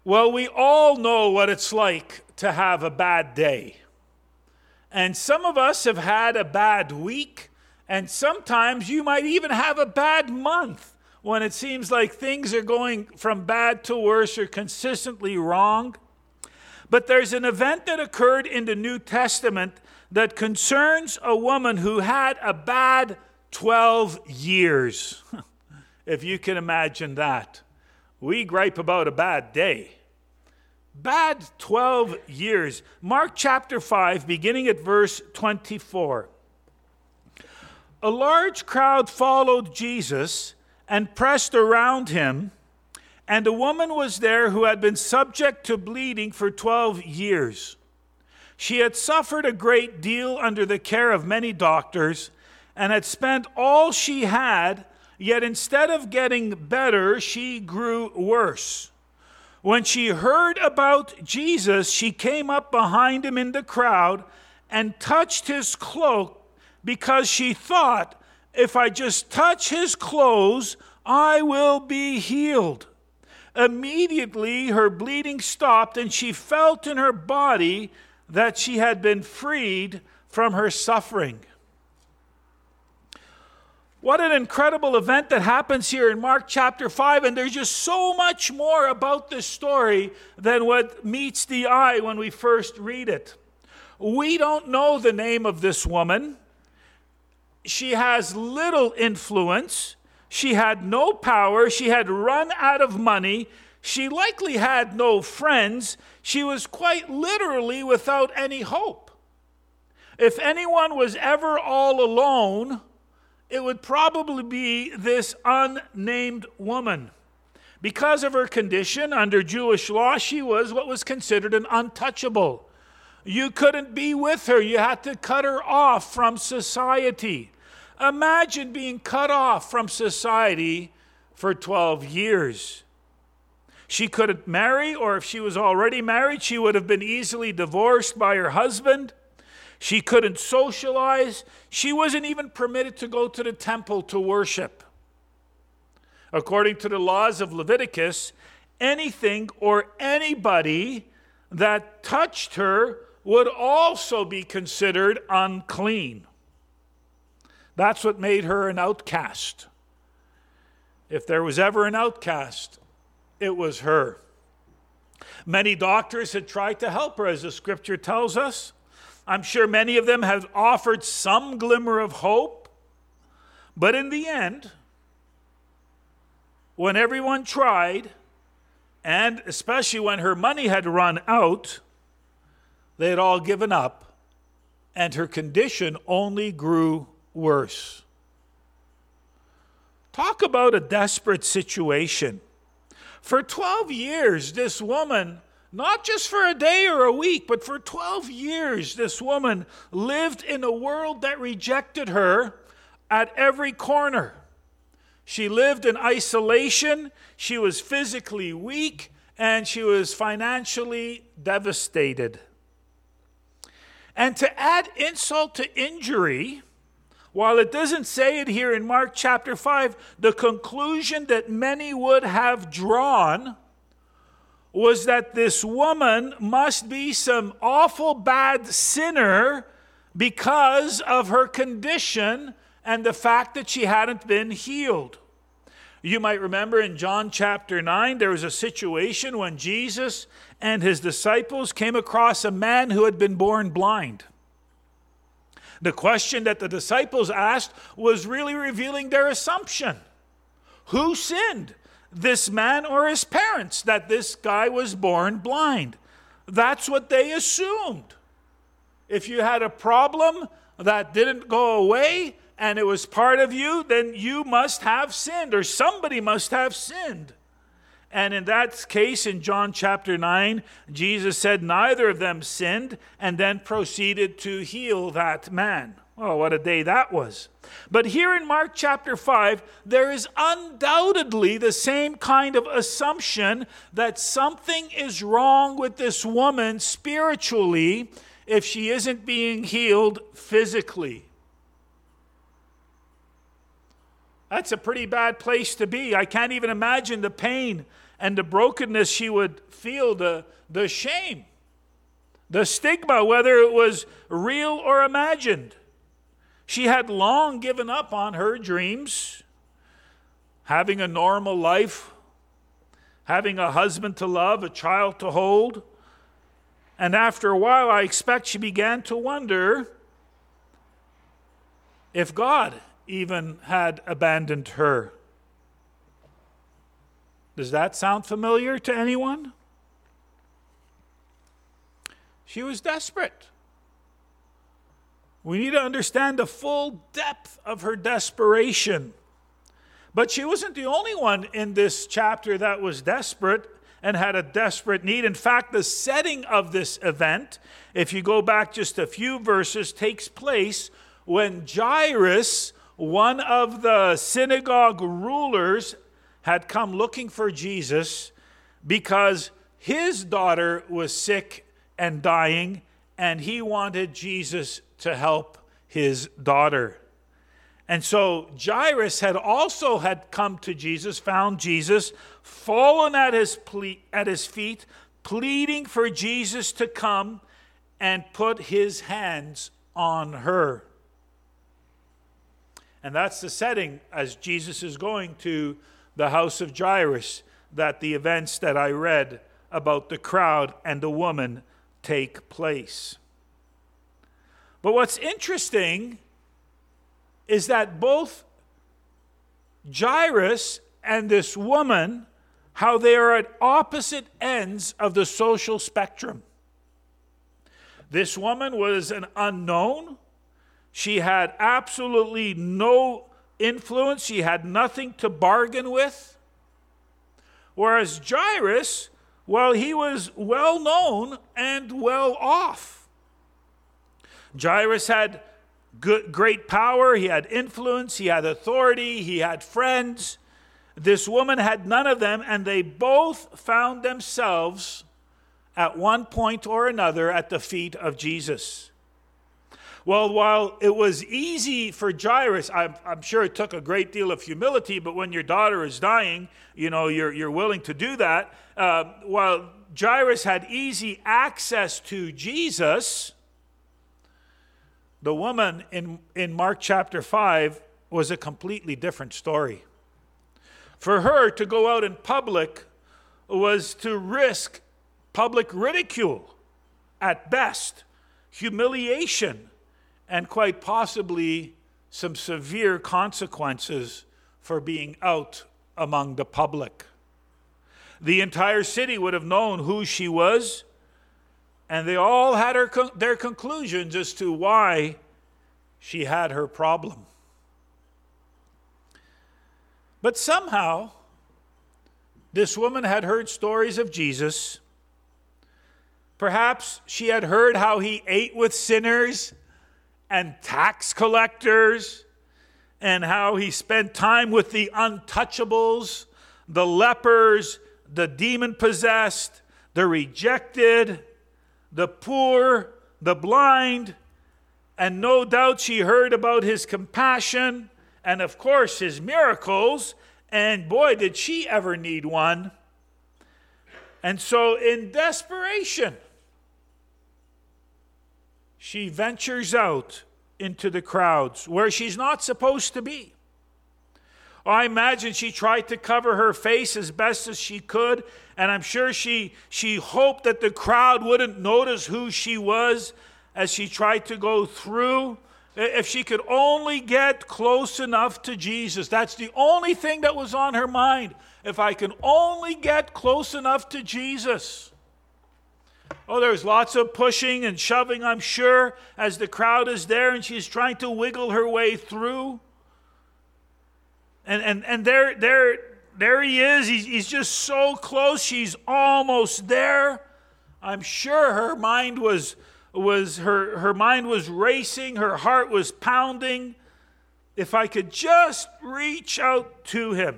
Well, we all know what it's like to have a bad day. And some of us have had a bad week, and sometimes you might even have a bad month when it seems like things are going from bad to worse or consistently wrong. But there's an event that occurred in the New Testament that concerns a woman who had a bad 12 years. If you can imagine that. We gripe about a bad day. Bad 12 years. Mark chapter 5, beginning at verse 24. A large crowd followed Jesus and pressed around him, and a woman was there who had been subject to bleeding for 12 years. She had suffered a great deal under the care of many doctors and had spent all she had, yet instead of getting better, she grew worse. When she heard about Jesus, she came up behind him in the crowd and touched his cloak because she thought, if I just touch his clothes, I will be healed. Immediately, her bleeding stopped, and she felt in her body that she had been freed from her suffering. What an incredible event that happens here in Mark chapter 5, and there's just so much more about this story than what meets the eye when we first read it. We don't know the name of this woman. She has little influence. She had no power. She had run out of money. She likely had no friends. She was quite literally without any hope. If anyone was ever all alone, it would probably be this unnamed woman. Because of her condition, under Jewish law, she was what was considered an untouchable. You couldn't be with her. You had to cut her off from society. Imagine being cut off from society for 12 years. She couldn't marry, or if she was already married, she would have been easily divorced by her husband. She couldn't socialize. She wasn't even permitted to go to the temple to worship. According to the laws of Leviticus, anything or anybody that touched her would also be considered unclean. That's what made her an outcast. If there was ever an outcast, it was her. Many doctors had tried to help her, as the scripture tells us. I'm sure many of them have offered some glimmer of hope. But in the end, when everyone tried, and especially when her money had run out, they had all given up, and her condition only grew worse. Talk about a desperate situation. For 12 years, this woman, not just for a day or a week, but for 12 years, this woman lived in a world that rejected her at every corner. She lived in isolation, she was physically weak, and she was financially devastated. And to add insult to injury, while it doesn't say it here in Mark chapter 5, the conclusion that many would have drawn was that this woman must be some awful bad sinner because of her condition and the fact that she hadn't been healed. You might remember in John chapter 9, there was a situation when Jesus and his disciples came across a man who had been born blind. The question that the disciples asked was really revealing their assumption. Who sinned, this man or his parents, that this guy was born blind? That's what they assumed. If you had a problem that didn't go away and it was part of you, then you must have sinned, or somebody must have sinned. And in that case, in John chapter 9, Jesus said neither of them sinned, and then proceeded to heal that man. Oh, what a day that was. But here in Mark chapter 5, there is undoubtedly the same kind of assumption that something is wrong with this woman spiritually if she isn't being healed physically. That's a pretty bad place to be. I can't even imagine the pain and the brokenness she would feel, the shame, the stigma, whether it was real or imagined. She had long given up on her dreams, having a normal life, having a husband to love, a child to hold. And after a while, I expect she began to wonder if God even had abandoned her. Does that sound familiar to anyone? She was desperate. We need to understand the full depth of her desperation. But she wasn't the only one in this chapter that was desperate and had a desperate need. In fact, the setting of this event, if you go back just a few verses, takes place when Jairus, one of the synagogue rulers, had come looking for Jesus because his daughter was sick and dying, and he wanted Jesus to help his daughter. And so Jairus had come to Jesus, found Jesus, fallen at his feet, pleading for Jesus to come and put his hands on her. And that's the setting as Jesus is going to the house of Jairus, that the events that I read about the crowd and the woman take place. But what's interesting is that both Jairus and this woman, how they are at opposite ends of the social spectrum. This woman was an unknown. She had absolutely no influence. She had nothing to bargain with. Whereas Jairus, well, he was well known and well off. Jairus had great power, he had influence, he had authority, he had friends. This woman had none of them, and they both found themselves at one point or another at the feet of Jesus. Well, while it was easy for Jairus, I'm sure it took a great deal of humility, but when your daughter is dying, you're willing to do that. While Jairus had easy access to Jesus, the woman in Mark chapter 5 was a completely different story. For her to go out in public was to risk public ridicule at best, humiliation, and quite possibly some severe consequences for being out among the public. The entire city would have known who she was, and they all had their conclusions as to why she had her problem. But somehow, this woman had heard stories of Jesus. Perhaps she had heard how he ate with sinners and tax collectors, and how he spent time with the untouchables, the lepers, the demon-possessed, the rejected, the poor, the blind, and no doubt she heard about his compassion and, of course, his miracles, and boy, did she ever need one. And so in desperation, she ventures out into the crowds where she's not supposed to be. I imagine she tried to cover her face as best as she could, and I'm sure she hoped that the crowd wouldn't notice who she was as she tried to go through. If she could only get close enough to Jesus. That's the only thing that was on her mind. If I can only get close enough to Jesus. Oh, there's lots of pushing and shoving, I'm sure, as the crowd is there and she's trying to wiggle her way through. And there he is. He's just so close. She's almost there. I'm sure her mind was racing. Her heart was pounding. If I could just reach out to him.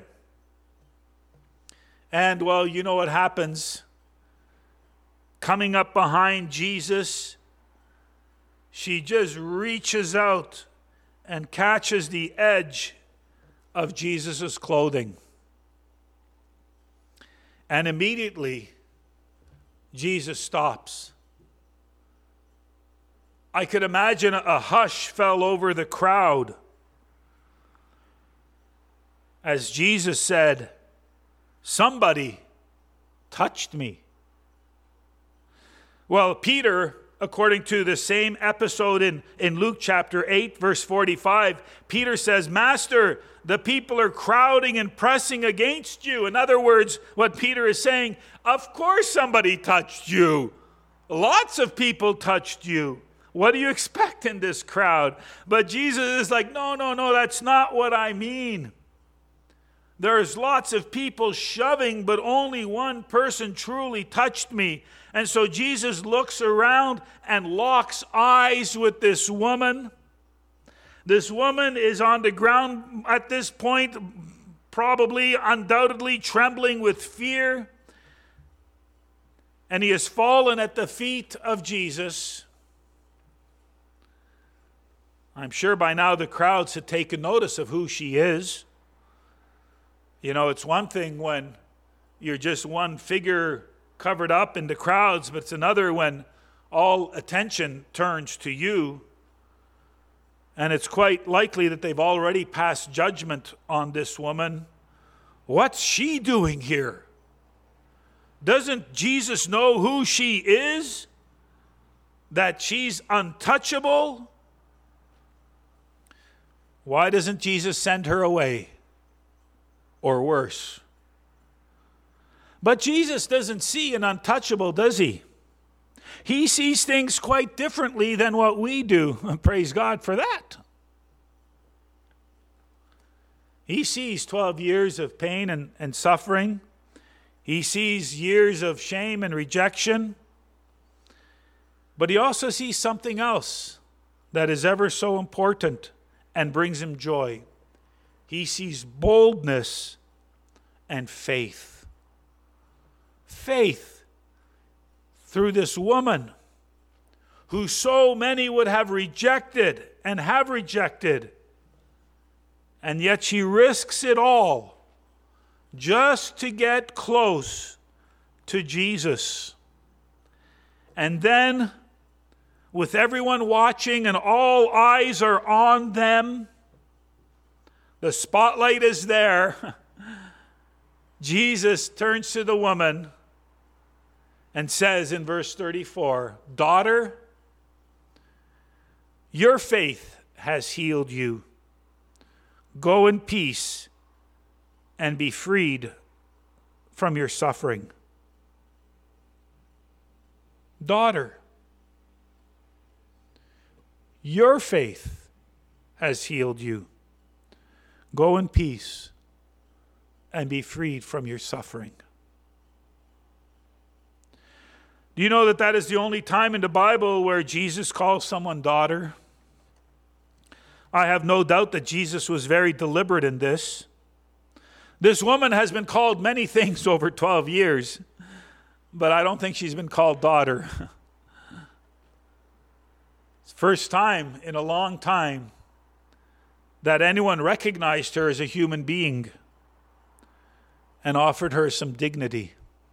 And well, you know what happens. Coming up behind Jesus, she just reaches out and catches the edge of Jesus' clothing. And immediately, Jesus stops. I could imagine a hush fell over the crowd as Jesus said, "Somebody touched me." Well, Peter, according to the same episode in Luke chapter 8, verse 45, Peter says, "Master, the people are crowding and pressing against you." In other words, what Peter is saying, of course somebody touched you. Lots of people touched you. What do you expect in this crowd? But Jesus is like, no, that's not what I mean. There's lots of people shoving, but only one person truly touched me. And so Jesus looks around and locks eyes with this woman. This woman is on the ground at this point, probably, undoubtedly trembling with fear. And he has fallen at the feet of Jesus. I'm sure by now the crowds had taken notice of who she is. You know, it's one thing when you're just one figure covered up in the crowds, but it's another when all attention turns to you. And it's quite likely that they've already passed judgment on this woman. What's she doing here? Doesn't Jesus know who she is? That she's untouchable? Why doesn't Jesus send her away? Or worse. But Jesus doesn't see an untouchable, does he? He sees things quite differently than what we do. Praise God for that. He sees 12 years of pain and suffering. He sees years of shame and rejection. But he also sees something else that is ever so important and brings him joy. He sees boldness and faith. Faith through this woman who so many would have rejected and have rejected. And yet she risks it all just to get close to Jesus. And then, with everyone watching and all eyes are on them, the spotlight is there. Jesus turns to the woman and says in verse 34, "Daughter, your faith has healed you. Go in peace and be freed from your suffering." Daughter, your faith has healed you. Go in peace and be freed from your suffering. Do you know that that is the only time in the Bible where Jesus calls someone daughter? I have no doubt that Jesus was very deliberate in this. This woman has been called many things over 12 years, but I don't think she's been called daughter. It's the first time in a long time that anyone recognized her as a human being and offered her some dignity.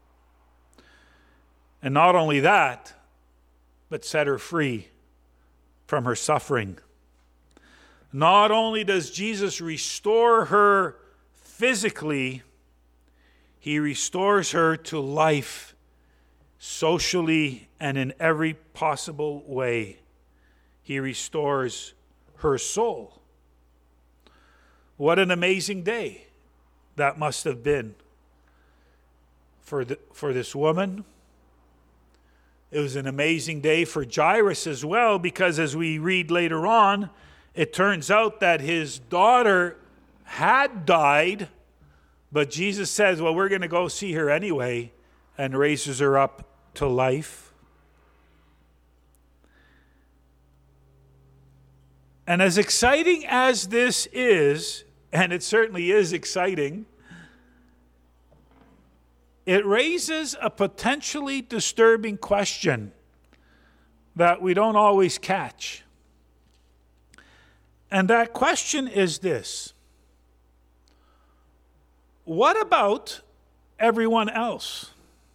And not only that, but set her free from her suffering. Not only does Jesus restore her physically, he restores her to life socially and in every possible way. He restores her soul. What an amazing day that must have been for this woman. It was an amazing day for Jairus as well, because as we read later on, it turns out that his daughter had died, but Jesus says, well, we're going to go see her anyway, and raises her up to life. And as exciting as this is, and it certainly is exciting, it raises a potentially disturbing question that we don't always catch. And that question is this: what about everyone else?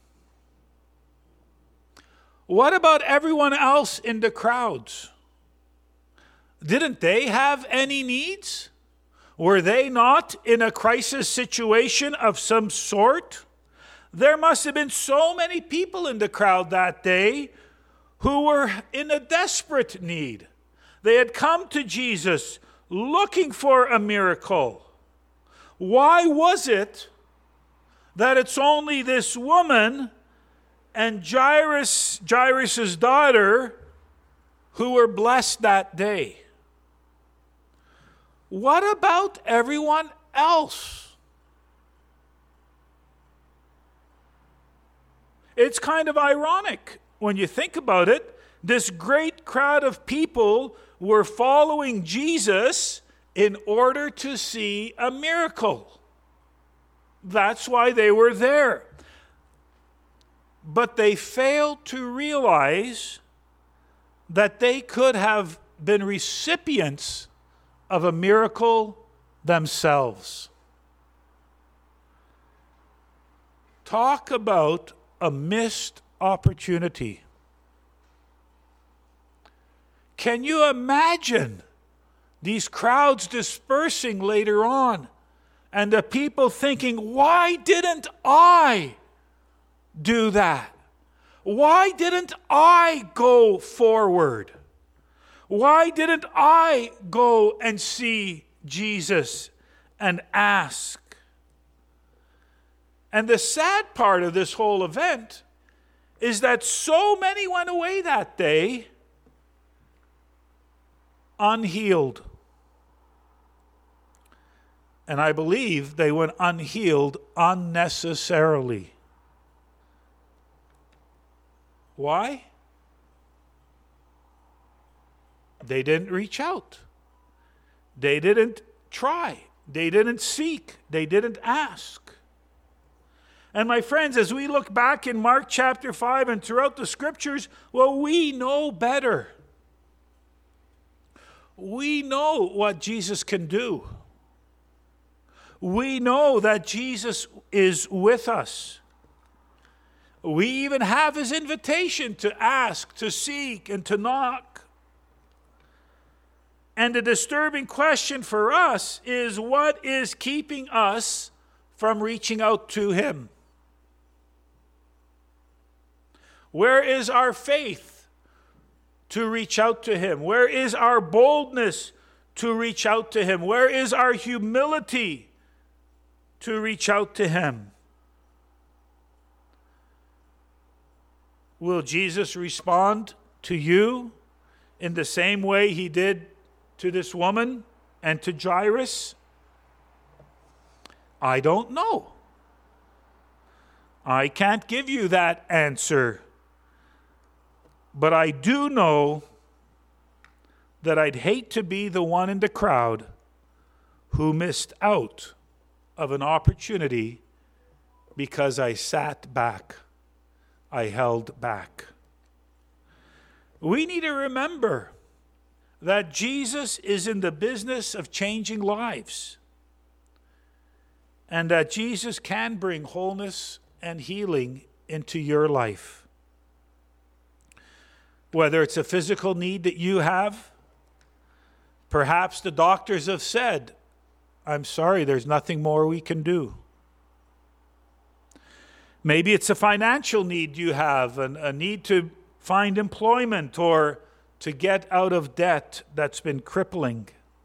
What about everyone else in the crowds? Didn't they have any needs? Were they not in a crisis situation of some sort? There must have been so many people in the crowd that day who were in a desperate need. They had come to Jesus looking for a miracle. Why was it that it's only this woman and Jairus' daughter who were blessed that day? What about everyone else? It's kind of ironic when you think about it. This great crowd of people were following Jesus in order to see a miracle. That's why they were there. But they failed to realize that they could have been recipients of a miracle themselves. Talk about a missed opportunity. Can you imagine these crowds dispersing later on and the people thinking, why didn't I do that? Why didn't I go forward? Why didn't I go and see Jesus and ask? And the sad part of this whole event is that so many went away that day unhealed. And I believe they went unhealed unnecessarily. Why? They didn't reach out. They didn't try. They didn't seek. They didn't ask. And my friends, as we look back in Mark chapter 5 and throughout the scriptures, well, we know better. We know what Jesus can do. We know that Jesus is with us. We even have his invitation to ask, to seek, and to knock. And the disturbing question for us is, what is keeping us from reaching out to him? Where is our faith to reach out to him? Where is our boldness to reach out to him? Where is our humility to reach out to him? Will Jesus respond to you in the same way he did to this woman and to Jairus? I don't know. I can't give you that answer. But I do know that I'd hate to be the one in the crowd who missed out of an opportunity because I sat back. I held back. We need to remember that Jesus is in the business of changing lives, and that Jesus can bring wholeness and healing into your life. Whether it's a physical need that you have, perhaps the doctors have said, I'm sorry, there's nothing more we can do. Maybe it's a financial need you have, a need to find employment or to get out of debt that's been crippling.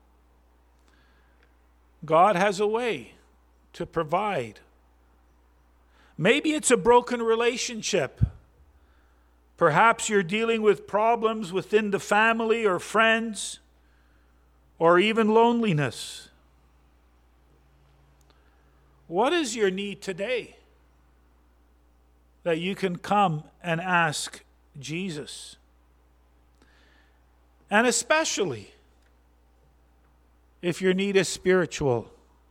God has a way to provide. Maybe it's a broken relationship. Perhaps you're dealing with problems within the family or friends, or even loneliness. What is your need today that you can come and ask Jesus? And especially if your need is spiritual.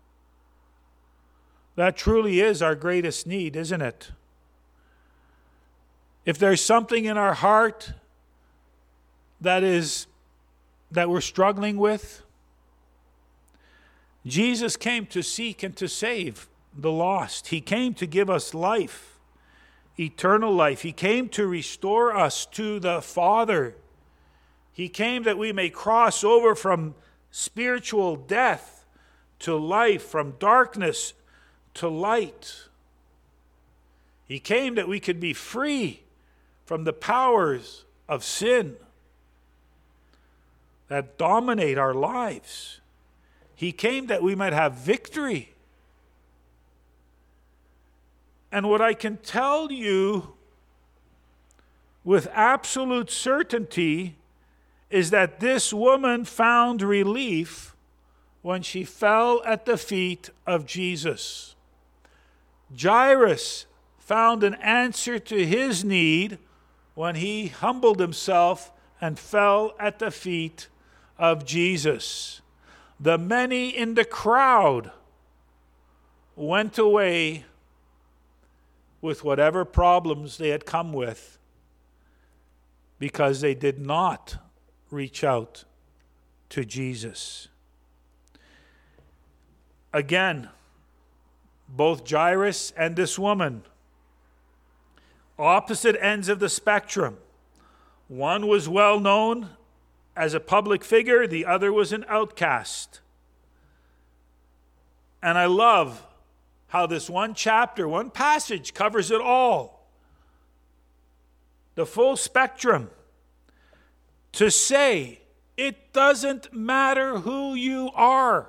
That truly is our greatest need, isn't it? If there's something in our heart that we're struggling with, Jesus came to seek and to save the lost. He came to give us life, eternal life. He came to restore us to the Father. He came that we may cross over from spiritual death to life, from darkness to light. He came that we could be free from the powers of sin that dominate our lives. He came that we might have victory. And what I can tell you with absolute certainty is that this woman found relief when she fell at the feet of Jesus. Jairus found an answer to his need when he humbled himself and fell at the feet of Jesus. The many in the crowd went away with whatever problems they had come with because they did not reach out to Jesus. Again, both Jairus and this woman, opposite ends of the spectrum. One was well known as a public figure, the other was an outcast. And I love how this one chapter, one passage covers it all. The full spectrum. To say, it doesn't matter who you are.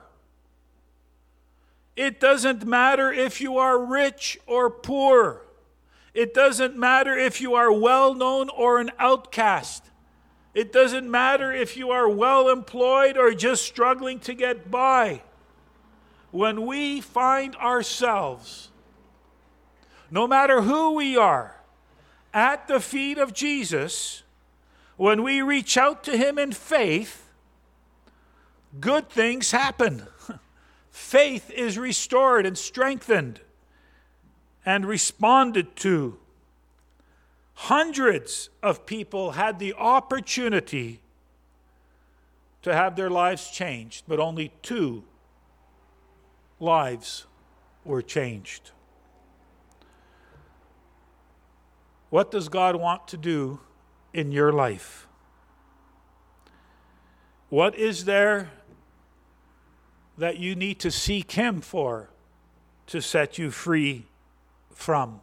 It doesn't matter if you are rich or poor. It doesn't matter if you are well known or an outcast. It doesn't matter if you are well employed or just struggling to get by. When we find ourselves, no matter who we are, at the feet of Jesus, when we reach out to him in faith, good things happen. Faith is restored and strengthened and responded to. Hundreds of people had the opportunity to have their lives changed, but only 2 lives were changed. What does God want to do in your life? What is there that you need to seek him for to set you free from?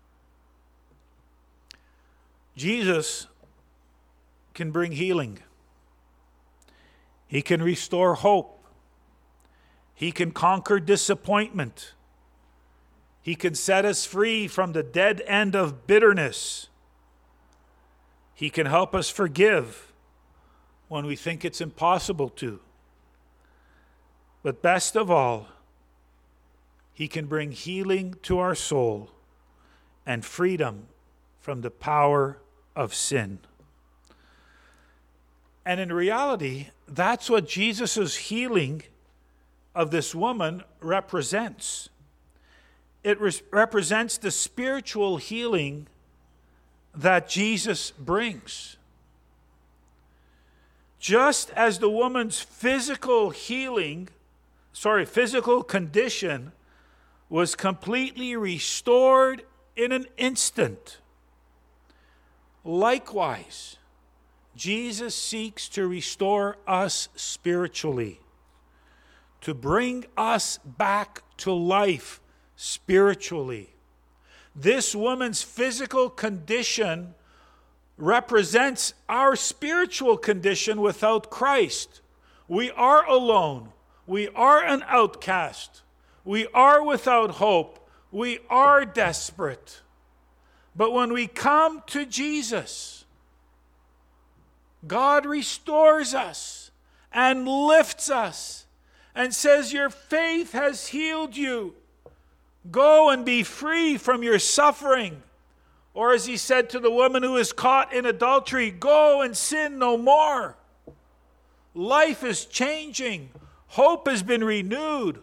Jesus can bring healing. He can restore hope. He can conquer disappointment. He can set us free from the dead end of bitterness. He can help us forgive when we think it's impossible to. But best of all, he can bring healing to our soul and freedom from the power of sin. And in reality, that's what Jesus' healing of this woman represents. It represents the spiritual healing that Jesus brings. Just as the woman's physical condition was completely restored in an instant, likewise, Jesus seeks to restore us spiritually, to bring us back to life spiritually. This woman's physical condition represents our spiritual condition without Christ. We are alone. We are an outcast. We are without hope. We are desperate. But when we come to Jesus, God restores us and lifts us and says, your faith has healed you. Go and be free from your suffering. Or as he said to the woman who was caught in adultery, go and sin no more. Life is changing. Hope has been renewed.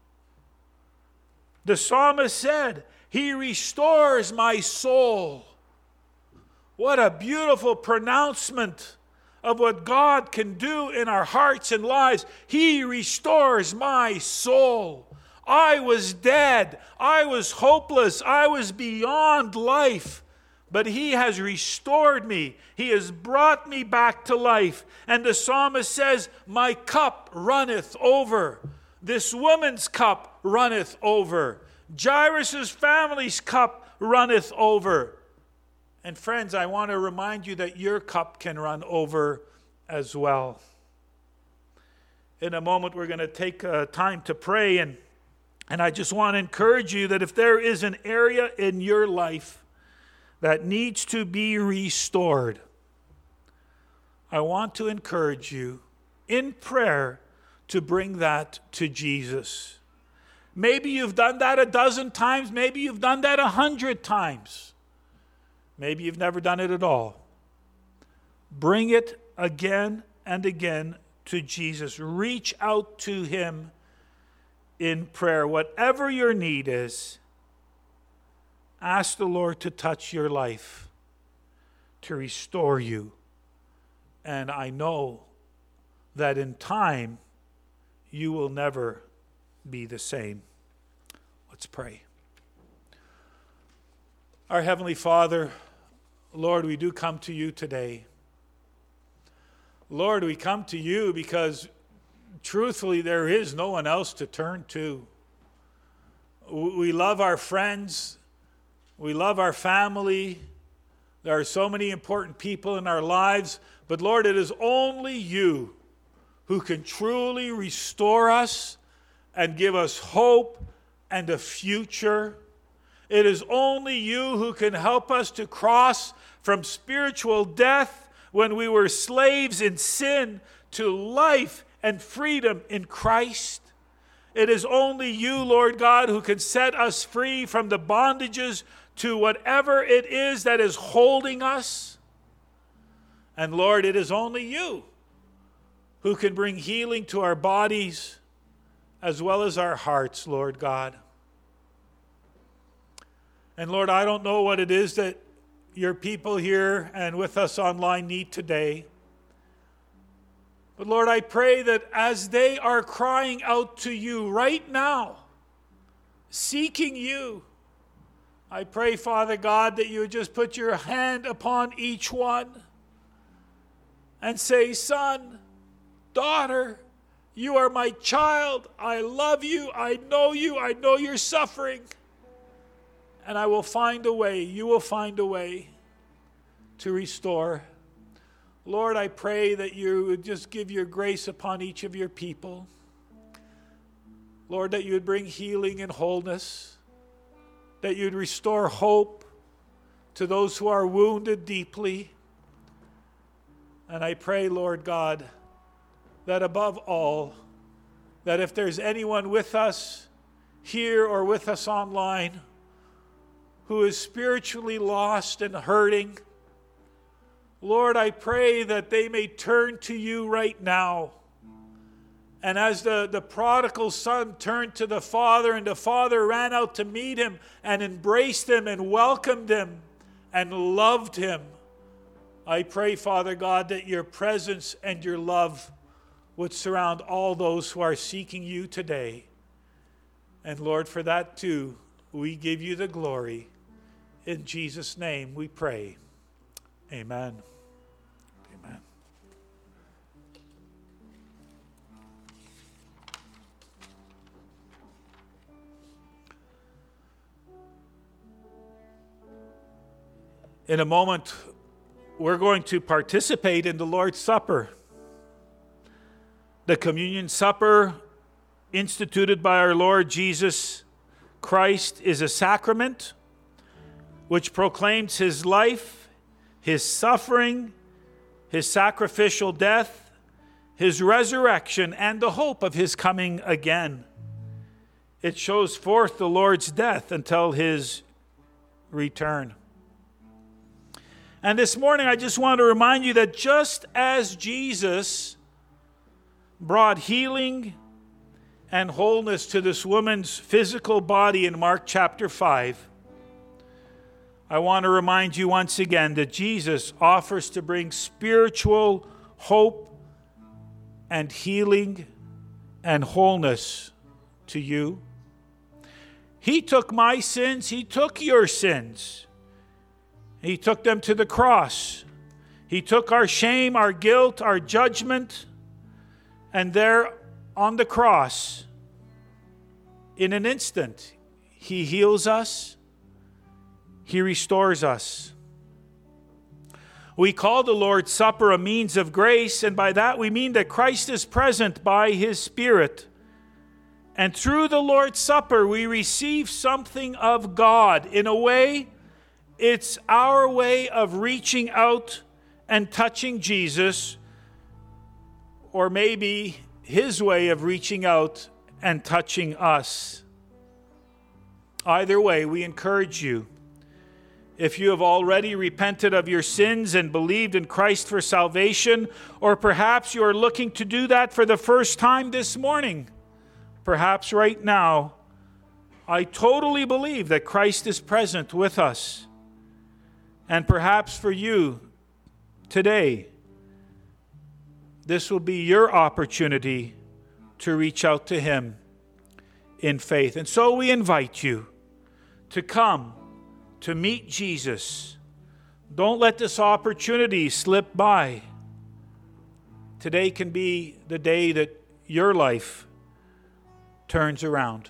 The psalmist said, he restores my soul. What a beautiful pronouncement of what God can do in our hearts and lives. He restores my soul. I was dead. I was hopeless. I was beyond life. But he has restored me. He has brought me back to life. And the psalmist says, my cup runneth over. This woman's cup runneth over. Jairus' family's cup runneth over. And friends, I want to remind you that your cup can run over as well. In a moment, we're going to take time to pray. And I just want to encourage you that if there is an area in your life that needs to be restored, I want to encourage you in prayer to bring that to Jesus. Maybe you've done that 12 times. Maybe you've done that 100 times. Maybe you've never done it at all. Bring it again and again to Jesus. Reach out to him in prayer. Whatever your need is, ask the Lord to touch your life, to restore you. And I know that in time, you will never be the same. Let's pray. Our Heavenly Father, Lord, we do come to you today. Lord, we come to you because truthfully there is no one else to turn to. We love our friends. We love our family. There are so many important people in our lives. But Lord, it is only you who can truly restore us and give us hope and a future. It is only you who can help us to cross from spiritual death when we were slaves in sin to life and freedom in Christ. It is only you, Lord God, who can set us free from the bondages to whatever it is that is holding us. And Lord, it is only you who can bring healing to our bodies as well as our hearts, Lord God. And Lord, I don't know what it is that your people here and with us online need today. But Lord, I pray that as they are crying out to you right now, seeking you, I pray, Father God, that you would just put your hand upon each one and say, son, daughter, you are my child. I love you. I know you're suffering. And I will find a way, you will find a way to restore. Lord, I pray that you would just give your grace upon each of your people. Lord, that you would bring healing and wholeness, that you'd restore hope to those who are wounded deeply. And I pray, Lord God, that above all, that if there's anyone with us here or with us online who is spiritually lost and hurting, Lord, I pray that they may turn to you right now. And as the prodigal son turned to the father, and the father ran out to meet him and embraced him and welcomed him and loved him, I pray, Father God, that your presence and your love would surround all those who are seeking you today. And Lord, for that too, we give you the glory. In Jesus' name we pray. Amen. Amen. In a moment, we're going to participate in the Lord's Supper. The communion supper instituted by our Lord Jesus Christ is a sacrament which proclaims his life, his suffering, his sacrificial death, his resurrection, and the hope of his coming again. It shows forth the Lord's death until his return. And this morning, I just want to remind you that just as Jesus brought healing and wholeness to this woman's physical body in Mark chapter 5, I want to remind you once again that Jesus offers to bring spiritual hope and healing and wholeness to you He took my sins. He took your sins. He took them to the cross. He took our shame, our guilt, our judgment, and there on the cross, in an instant, He heals us. He restores us. We call the Lord's Supper a means of grace, and by that we mean that Christ is present by His Spirit. And through the Lord's Supper, we receive something of God. In a way, it's our way of reaching out and touching Jesus, or maybe His way of reaching out and touching us. Either way, we encourage you. If you have already repented of your sins and believed in Christ for salvation, or perhaps you are looking to do that for the first time this morning, perhaps right now, I totally believe that Christ is present with us. And perhaps for you today, this will be your opportunity to reach out to Him in faith. And so we invite you to come to meet Jesus. Don't let this opportunity slip by. Today can be the day that your life turns around.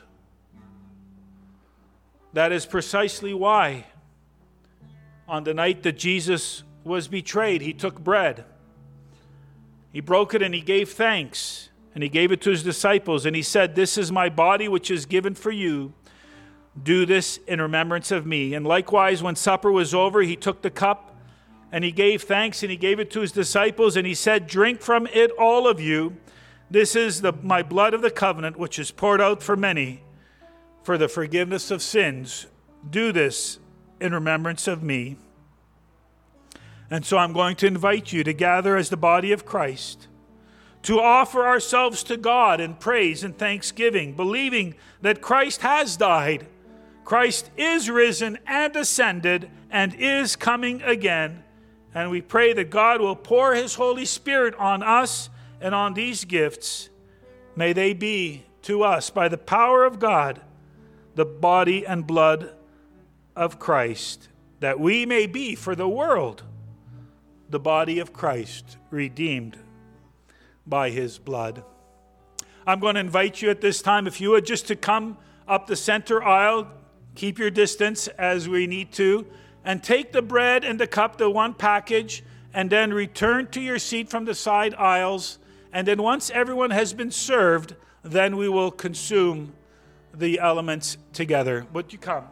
That is precisely why on the night that Jesus was betrayed, He took bread. He broke it and He gave thanks. And He gave it to His disciples. And He said, "This is my body which is given for you. Do this in remembrance of me." And likewise, when supper was over, He took the cup and He gave thanks and He gave it to His disciples. And He said, "Drink from it, all of you. This is my blood of the covenant, which is poured out for many for the forgiveness of sins. Do this in remembrance of me." And so I'm going to invite you to gather as the body of Christ, to offer ourselves to God in praise and thanksgiving, believing that Christ has died, Christ is risen and ascended, and is coming again. And we pray that God will pour His Holy Spirit on us and on these gifts. May they be to us, by the power of God, the body and blood of Christ, that we may be for the world the body of Christ, redeemed by His blood. I'm going to invite you at this time, if you would, just to come up the center aisle, keep your distance as we need to, and take the bread and the cup, the one package, and then return to your seat from the side aisles. And then once everyone has been served, then we will consume the elements together. Would you come?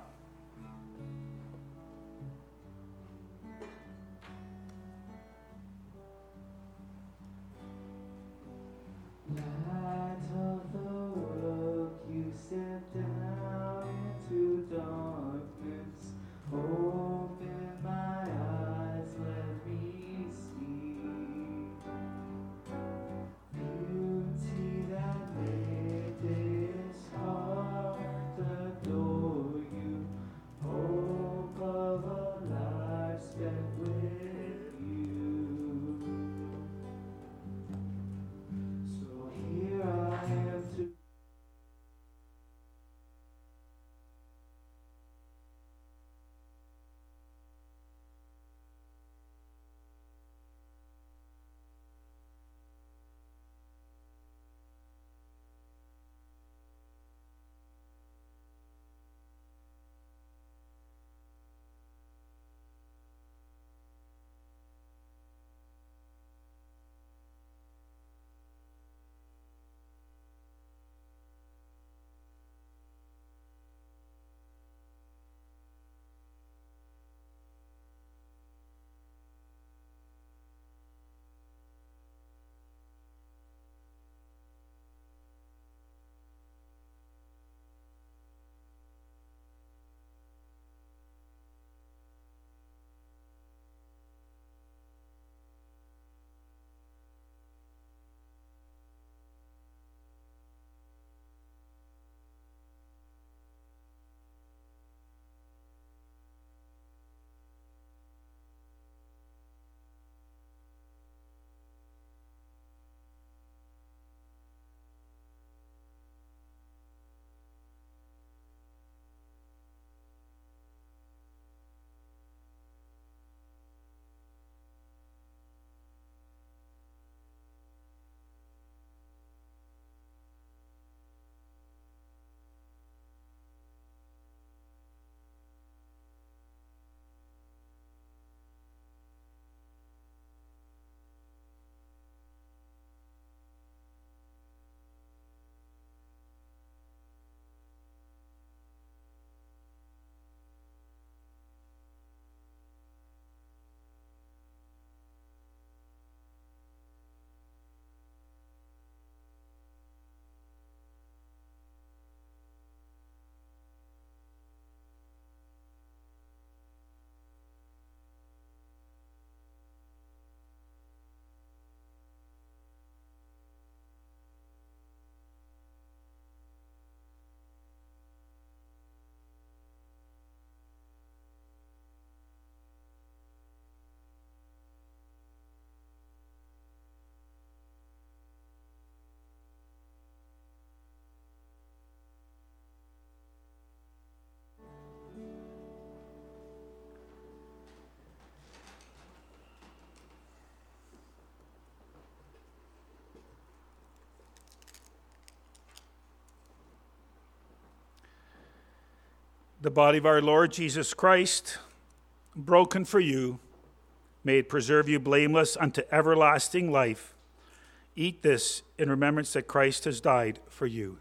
The body of our Lord Jesus Christ, broken for you, may it preserve you blameless unto everlasting life. Eat this in remembrance that Christ has died for you.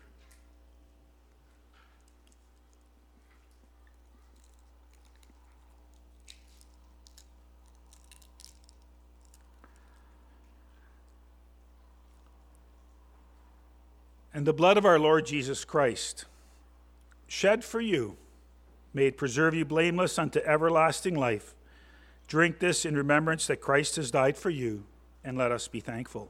And the blood of our Lord Jesus Christ, shed for you, may it preserve you blameless unto everlasting life. Drink this in remembrance that Christ has died for you, and let us be thankful.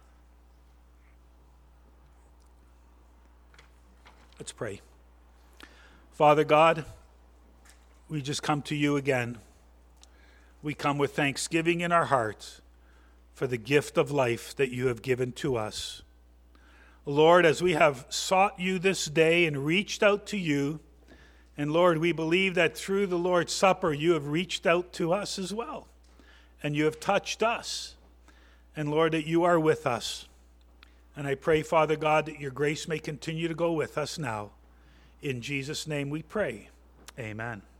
Let's pray. Father God, we just come to you again. We come with thanksgiving in our hearts for the gift of life that you have given to us. Lord, as we have sought you this day and reached out to you, and Lord, we believe that through the Lord's Supper, you have reached out to us as well, and you have touched us. And Lord, that you are with us. And I pray, Father God, that your grace may continue to go with us now. In Jesus' name we pray. Amen.